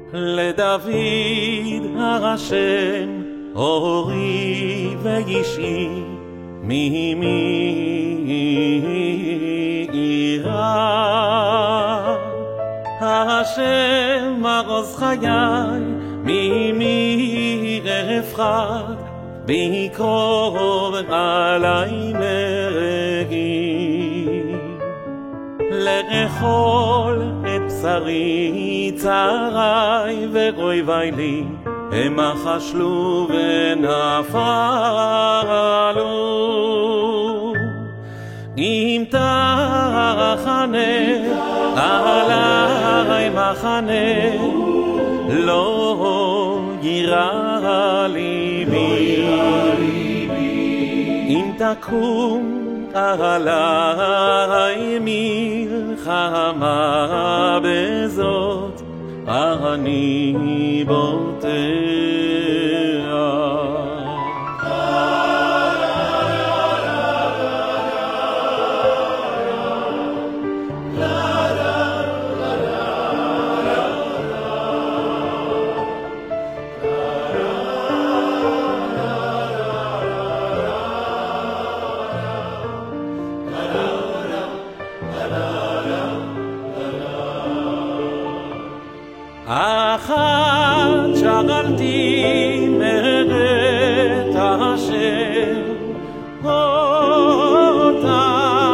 לדוד השם אורי ואישי ממי יירא השם מעוז חיי ממי אפחד בקרוב עלי מרגי לאכול את בשרי צערי ואויבי לי המה חשלו ונפלו אם תחנה עלי מחנה לא יירא ליבי אם תקום עלי מלחמה בזאת אני בוטח אחת שאלתי מאת השם אותה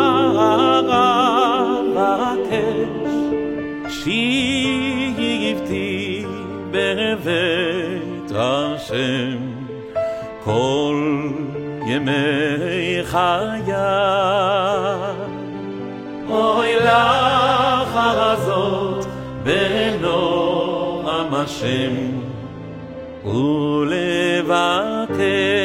אבקש שבתי בבית השם כל ימי חיי אוי לך הזאת בנו השם ולבקש